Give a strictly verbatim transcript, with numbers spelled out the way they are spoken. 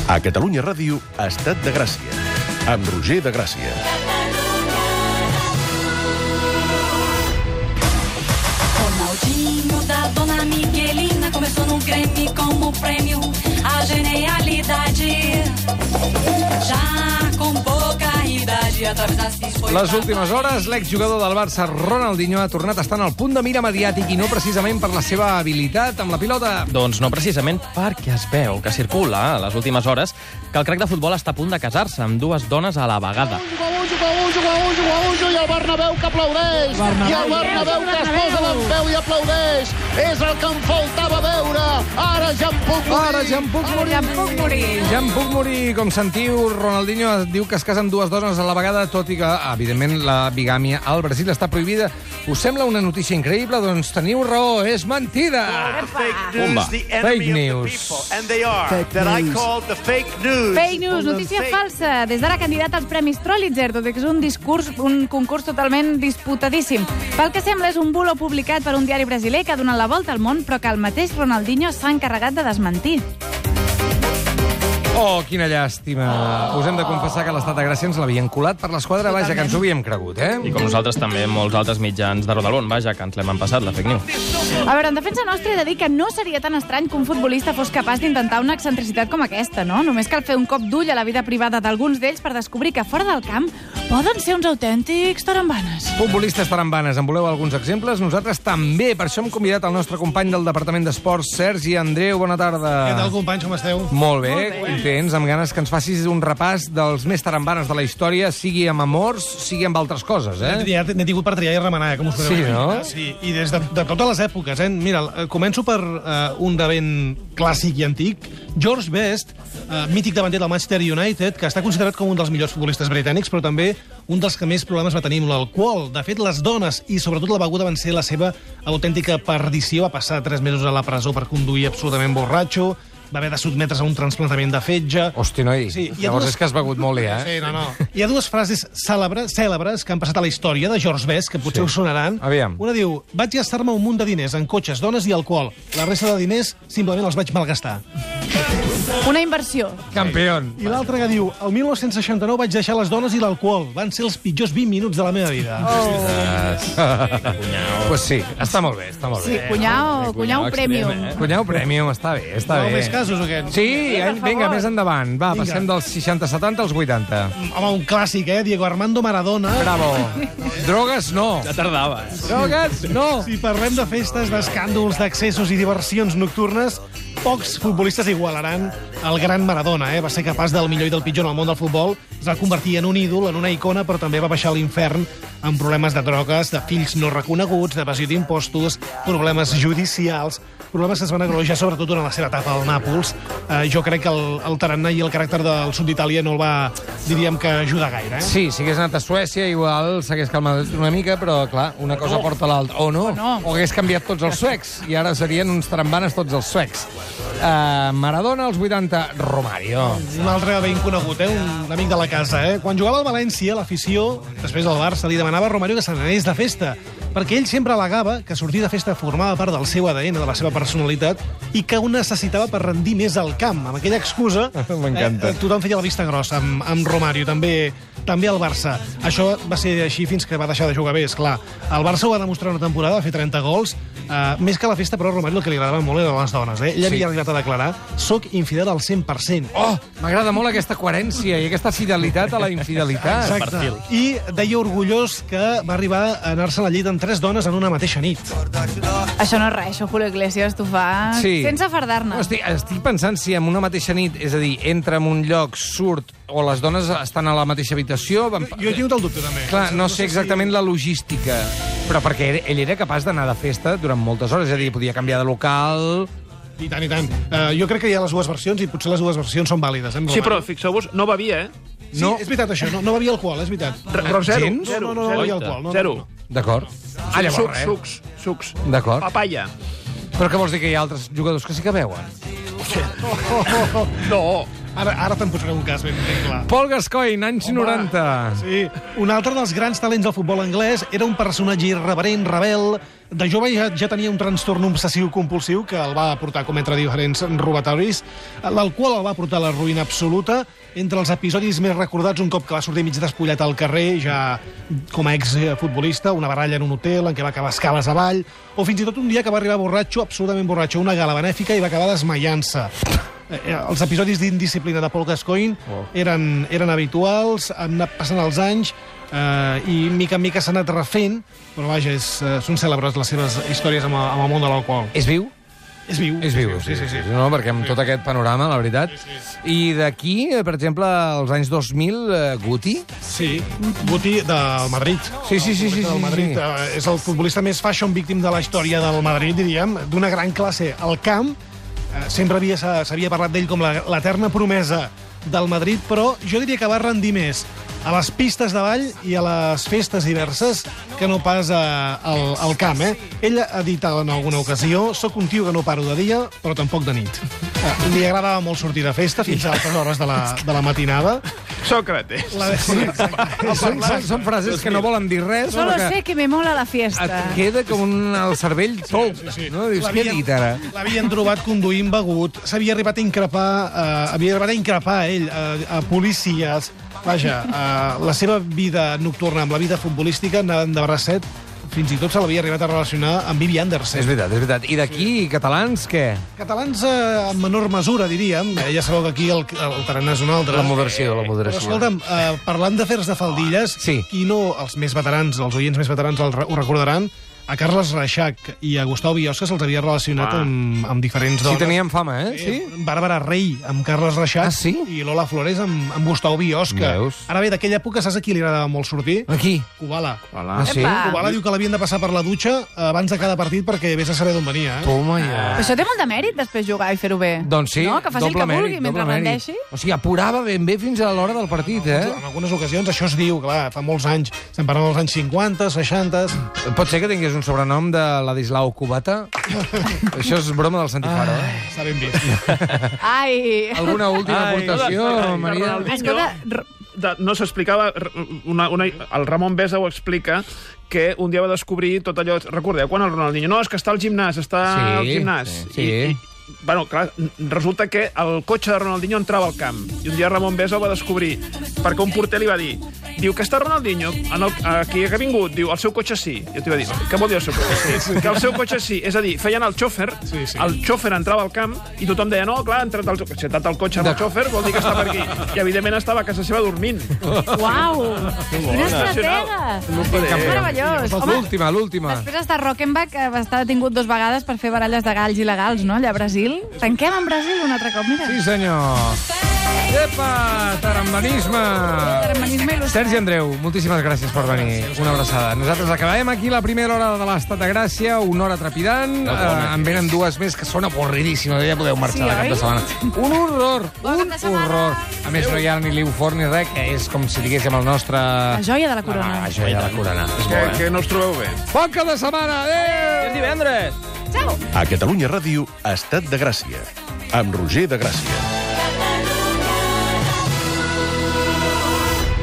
A Catalunya Ràdio, Estat de Gràcia, amb Roger de Gràcia. Ronaldinho da Dona Miguelina começou no Grêmio como prêmio a genialidade. Já com pouca idade através da cis foi... Les últimes hores, l'exjugador del Barça, Ronaldinho, ha tornat a estar en el punt de mira mediàtic i no precisament per la seva habilitat amb la pilota. Doncs no precisament perquè es veu que circula a les últimes hores que el crac de futbol està a punt de casar-se amb dues dones a la vegada. I el Bernabéu que aplaudeix, i el Bernabéu que es posa d'empeu i aplaudeix. És el que em faltava veure. Ara ja em puc morir. Ara ja em puc morir. Ja em puc morir. Ja em puc morir. Com sentiu, Ronaldinho diu que es casa amb dues dones a la vegada, tot i que, evidentment, la bigàmia al Brasil està prohibida. Us sembla una notícia increïble? Doncs teniu raó, és mentida. Pumba. Fake news. Fake news, notícia falsa. Des d'ara candidat als Premis Trollitzer, tot i que és un discurs, un concurs totalment disputadíssim. Pel que sembla, és un bulo publicat per un diari brasiler que ha donat la volta al món, però que el mateix Ronaldinho s'ha encarregat de desmentir. Oh, quina llàstima. Us hem de confessar que l'Estat de Gràcia ens l'havien colat per l'esquadra, vaja, que ens ho havíem cregut, eh? I com nosaltres també, molts altres mitjans de Rodalón, vaja, que ens l'hem empassat, la fake news. A veure, en defensa nostra he de dir que no seria tan estrany que un futbolista fos capaç d'intentar una excentricitat com aquesta, no? Només cal fer un cop d'ull a la vida privada d'alguns d'ells per descobrir que fora del camp poden ser uns autèntics tarambanes. Futbolistes tarambanes, en voleu alguns exemples? Nosaltres també. Per això hem convidat el nostre company del Departament d'Esports, Sergi Andreu. Bona tarda. Què tal, companys, com esteu? Molt bé, contents, amb ganes que ens facis un repàs dels més tarambanes de la història, sigui amb amors, sigui amb altres coses, eh? Ja n'he tingut per triar i remenar, com us podeu Sí, imaginar. no? Sí, i des de, de totes les èpoques, eh? Mira, començo per uh, un de ben clàssic i antic. George Best, uh, mític davanter del Manchester United, que està considerat com un dels millors futbolistes britànics, però també un dels que més problemes va tenir amb l'alcohol. De fet, les dones i sobretot la beguda van ser la seva autèntica perdició. Va passar tres mesos a la presó per conduir absolutament borratxo, va haver de sotmetre's a un trasplantament de fetge. Hosti, noi, Sí, hi ha llavors dues- és que has begut molt, ja, eh? Sí, no, no. Hi ha dues frases cèlebres, cèlebres que han passat a la història de George Best, que potser Sí. us sonaran. Aviam. Una diu, vaig gastar-me un munt de diners en cotxes, dones i alcohol. La resta de diners simplement els vaig malgastar. Una inversió. Campion. I l'altra que diu, el dinou seixanta-nou vaig deixar les dones i l'alcohol. Van ser els pitjors vint minuts de la meva vida. Pues sí, està molt bé, està molt Sí, bé. cunyau, cunyau premium. eh? Cunyau Premium, està bé, està No, bé. més casos o què? Sí, per eh, vinga, favor. més endavant. Va, Vinga. passem dels seixanta setanta als vuitanta. Home, un clàssic, eh? Diego Armando Maradona. Bravo. Drogues, no. Ja tardava, eh? Drogues, no. Si parlem de festes, d'escàndols, d'accessos i diversions nocturnes, pocs futbolistes igualaran el gran Maradona, eh? Va ser capaç del millor i del pitjor en el món del futbol, es va convertir en un ídol, en una icona, però també va baixar a l'infern amb problemes de drogues, de fills no reconeguts, d'evasió d'impostos, problemes judicials, problemes que es van agreujar sobretot durant la seva etapa al Nàpols. Eh, jo crec que el, el tarannà i el caràcter del sud d'Itàlia no el va, diríem que, ajudar gaire, eh? Sí, si hagués anat a Suècia, igual s'hagués calmat una mica, però, clar, una cosa porta l'altra. O no, no. o hagués canviat tots els suecs, i ara serien uns tarambanes tots els suecs. Uh, Maradona, als vuitanta, Romario. Un altre ben conegut, eh? Un amic de la casa, eh? Quan jugava al València, l'afició, després del Barça, li demanava a Romario que se n'anés de festa, perquè ell sempre al·legava que sortir de festa formava part del seu A D N, de la seva personalitat, i que ho necessitava per rendir més al camp. Amb aquella excusa, M'encanta. eh, tothom feia la vista grossa amb, amb Romario, també també al Barça. Això va ser així fins que va deixar de jugar bé, esclar. El Barça ho va demostrar una temporada, va fer trenta gols. Uh, més que la festa, però, a Romario el que li agradava molt eren les dones. Eh? Ell Sí. havia arribat a declarar «Soc infidel al cent per cent». Oh, m'agrada molt aquesta coherència i aquesta fidelitat a la infidelitat. Exacte. I deia orgullós que va arribar a anar-se a la llit amb tres dones en una mateixa nit. Això no és res, això Julio Iglesias t'ho fa Sí. sense fardar-ne. No, estic, estic pensant si en una mateixa nit, és a dir, entra en un lloc, surt, o les dones estan a la mateixa habitació... Van... Jo he tingut el dubte, també. Clar, no sé exactament la logística, però perquè ell- ell era capaç d'anar de festa durant moltes hores, és a dir, podia canviar de local... I tant, i tant. Uh, jo crec que hi ha les dues versions i potser les dues versions són vàlides. Eh, Sí, però fixeu-vos, no bevia, eh? Sí, No. és veritat, això. No, no bevia alcohol, és veritat. R però zero, Gens? zero, No, no, no, no zero. bevia alcohol. No, Zero. No, no. D'acord. Ah, llavors Sucs, res. sucs, sucs. D'acord. Papaya. Però què vols dir, que hi ha altres jugadors que sí que beuen? No. Ara, ara te'n posaré un cas ben, ben clar. Paul Gascoigne, anys noranta. Sí, un altre dels grans talents del futbol anglès era un personatge irreverent, rebel, De jove ja, ja tenia un trastorn obsessiu-compulsiu que el va portar a cometre diferents robatoris, el qual el va portar a la ruïna absoluta. Entre els episodis més recordats, un cop que va sortir mig despullat al carrer, ja com a exfutbolista, una baralla en un hotel en què va acabar escales avall, o fins i tot un dia que va arribar borratxo, absolutament borratxo, a una gala benèfica i va acabar desmaiant-se. Els episodis d'indisciplina de Paul Gascoigne oh. eren, eren habituals, han anat passant els anys eh, i mica en mica s'han anat refent, però vaja, és, són cèlebres les seves històries amb, amb el món de l'alcohol. És viu? És viu. És viu, sí, sí, sí. sí. No, perquè amb sí. tot aquest panorama, la veritat. Sí, sí. I d'aquí, per exemple, als anys dos mil, eh, Guti? Sí, Guti del Madrid. Sí, sí, sí. sí, sí, Madrid. sí. Eh, és el futbolista més fashion víctim de la història del Madrid, diríem, d'una gran classe al camp. Eh, sempre havia, s'havia parlat d'ell com l'eterna promesa del Madrid, però jo diria que va rendir més a les pistes de ball i a les festes diverses que no pas a, al, al camp. Eh? Ell ha dit en alguna ocasió: soc un tio que no paro de dia, però tampoc de nit. Eh, li agradava molt sortir de festa fins a altres hores de la, de la matinada. Sócrates. La, sí, són, són, són frases que no volen dir res. Solo que sé que me mola la fiesta. et queda com un, el cervell tou. Sí, sí, sí. No? Dius, què he dit ara? L'havien trobat conduint begut, s'havia arribat a increpar, eh, havia arribat a increpar ell, eh, a policies. Vaja, eh, la seva vida nocturna amb la vida futbolística anaven de bracet. Fins i tot se l'havia arribat a relacionar amb Vivi Andersen. És veritat, és veritat. I d'aquí, sí. catalans, què? Catalans eh, en menor mesura, diríem. Eh, ja sabeu que aquí el, el tarannà és un altre. La moderació, la moderació. Però escolta'm, eh, parlant d'afers de faldilles, sí. qui no, els més veterans, els oients més veterans el, ho recordaran, a Carles Reixac i a Gustau Biosca se'ls havia relacionat ah. amb, amb diferents dones. Sí, tenien fama, eh? Sí? Bàrbara Rey amb Carles Reixac ah, sí? i Lola Flores amb, amb Gustau Biosca. Veus? Ara bé, d'aquella època saps a qui li agradava molt sortir? A qui? Kubala. Ah, sí? Kubala diu que l'havien de passar per la dutxa abans de cada partit perquè vés a saber d'on venia. Eh? Toma ja. Però això té molt de mèrit, després jugar i fer-ho bé. Doncs sí, no? Que faci el que mèrit, vulgui mentre rendeixi. O sigui, apurava ben bé fins a l'hora del partit, eh? En algunes ocasions això es diu, clar, fa molts anys. Estem parlant dels anys cinquanta, seixanta... Pot ser que tingués un sobrenom de Ladislau Cubata? Això és broma del Santifaro, eh? Està ben vist. Ai! Alguna última Ai, aportació, no, Maria? Escolta... De, no s'explicava, una, una, el Ramon Besa ho explica, que un dia va descobrir tot allò... Recordeu, quan el Ronaldinho... No, és que està al gimnàs, està sí, al gimnàs. Sí. I, i, bueno, clar, resulta que el cotxe de Ronaldinho entrava al camp. I un dia Ramon Besa ho va descobrir, perquè un porter li va dir... Diu que està Ronaldinho, en el, aquí que ha vingut, diu, el seu cotxe sí. Jo t'hi va dir, què vol dir el seu cotxe sí? Que el seu cotxe sí. És a dir, feien el xòfer, sí, sí. el xòfer entrava al camp i tothom deia, no, clar, ha entrat el, si ha entrat el cotxe amb el xòfer, vol dir que està per aquí. I evidentment estava a casa seva dormint. Uau! Quina estratega! Meravellós. L'última, l'última. Després està Rockenbach, que va estar detingut dos vegades per fer baralles de galls il·legals, no?, allà a Brasil. Tanquem en Brasil un altre cop, mira. Sí, senyor. Epa, tarambanisme. Tarambanisme il·lustrat. Sergi Andreu, moltíssimes gràcies per venir. Una abraçada. Nosaltres acabem aquí la primera hora de l'Estat de Gràcia, una hora trepidant. Eh, en venen dues més que són avorridíssimes. Ja podeu marxar sí, de cap de setmana. Un horror, un horror. A més, no hi ha ni Liu Fort ni res, que és com si diguéssim el nostre... La joia de la corona. Ah, la joia de la corona. És que, bo, eh? que no us trobeu bé. Bon cap de setmana. Adéu! És divendres. Ciao. A Catalunya Ràdio, Estat de Gràcia, amb Roger de Gràcia.